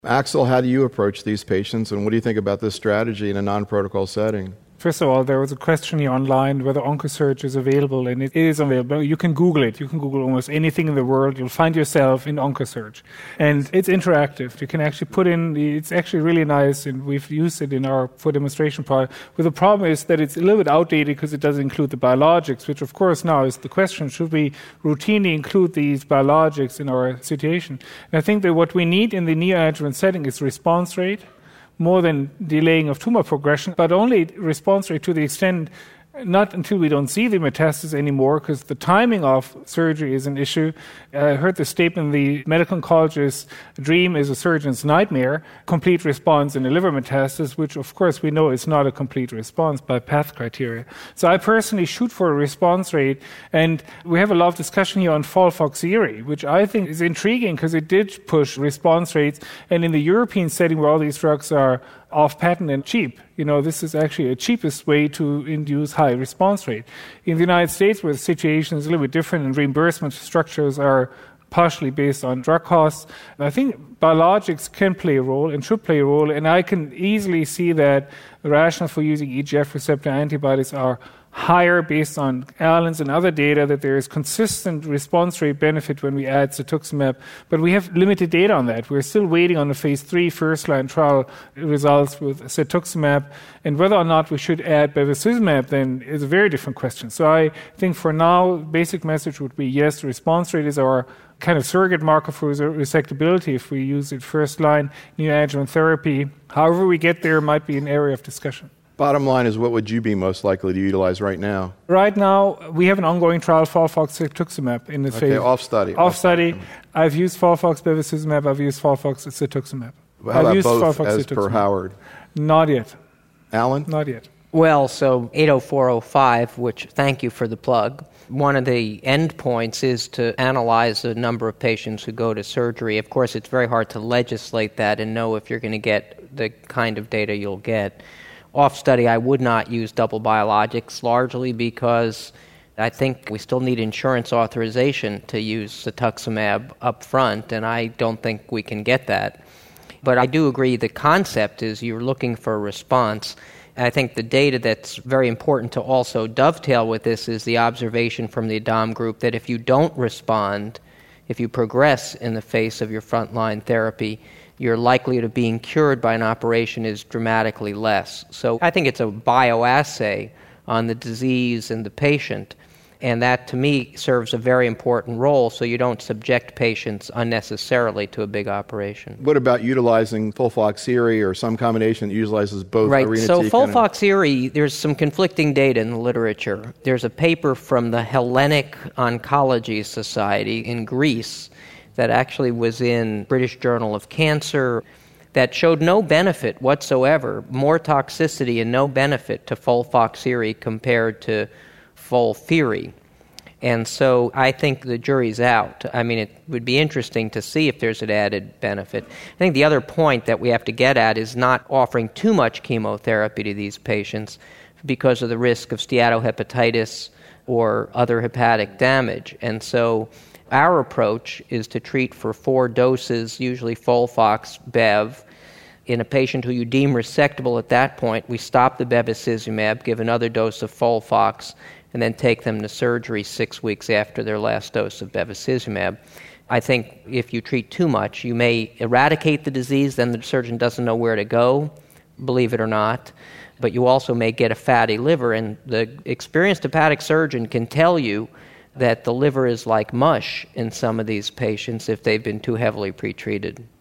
Axel, how do you approach these patients, and what do you think about this strategy in a non-protocol setting? First of all, there was a question here online whether OncoSearch is available, and it is available. You can Google it. You can Google almost anything in the world. You'll find yourself in OncoSearch. And it's interactive. You can actually put in, it's actually really nice, and we've used it in our for demonstration product. But the problem is that it's a little bit outdated because it doesn't include the biologics, which of course now is the question, should we routinely include these biologics in our situation? And I think that what we need in the neoadjuvant setting is response rate, more than delaying of tumor progression, but only response rate to the extent, not until we don't see the metastasis anymore, because the timing of surgery is an issue. I heard the statement, the medical oncologist's dream is a surgeon's nightmare, complete response in a liver metastasis, which of course we know is not a complete response by PATH criteria. So I personally shoot for a response rate, and we have a lot of discussion here on FOLFOXIRI, which I think is intriguing because it did push response rates, and in the European setting where all these drugs are off-patent and cheap. This is actually a cheapest way to induce high response rate. In the United States, where the situation is a little bit different and reimbursement structures are partially based on drug costs, I think biologics can play a role and should play a role, and I can easily see that the rationale for using EGF receptor antibodies are higher based on Allen's and other data, that there is consistent response rate benefit when we add cetuximab. But we have limited data on that. We're still waiting on the phase 3 first-line trial results with cetuximab. And whether or not we should add bevacizumab then is a very different question. So I think for now, basic message would be yes, response rate is our kind of surrogate marker for resectability if we use it first-line neoadjuvant therapy. However we get there might be an area of discussion. Bottom line is, what would you be most likely to utilize right now? Right now, we have an ongoing trial, FOLFOX cetuximab, in the phase. Off study. I've used FOLFOX bevacizumab. I've used FOLFOX cetuximab. How about both as per Howard? Not yet. Alan? Not yet. Well, so 80405, which thank you for the plug. One of the endpoints is to analyze the number of patients who go to surgery. Of course, it's very hard to legislate that and know if you're going to get the kind of data you'll get. Off study, I would not use double biologics, largely because I think we still need insurance authorization to use cetuximab up front, and I don't think we can get that. But I do agree the concept is you're looking for a response. And I think the data that's very important to also dovetail with this is the observation from the ADAM group that if you don't respond, if you progress in the face of your frontline therapy, your likelihood of being cured by an operation is dramatically less. So I think it's a bioassay on the disease and the patient, and that, to me, serves a very important role so you don't subject patients unnecessarily to a big operation. What about utilizing FOLFOXIRI or some combination that utilizes both irinotecan? Right, so FOLFOXIRI, there's some conflicting data in the literature. There's a paper from the Hellenic Oncology Society in Greece that actually was in British Journal of Cancer that showed no benefit whatsoever, more toxicity and no benefit to FOLFOXIRI compared to FOLFIRI. And so I think the jury's out. I mean, it would be interesting to see if there's an added benefit. I think the other point that we have to get at is not offering too much chemotherapy to these patients because of the risk of steatohepatitis or other hepatic damage. And so our approach is to treat for 4 doses, usually FOLFOX, Bev. In a patient who you deem resectable at that point, we stop the bevacizumab, give another dose of FOLFOX, and then take them to surgery 6 weeks after their last dose of bevacizumab. I think if you treat too much, you may eradicate the disease, then the surgeon doesn't know where to go, believe it or not. But you also may get a fatty liver, and the experienced hepatic surgeon can tell you that the liver is like mush in some of these patients if they've been too heavily pretreated.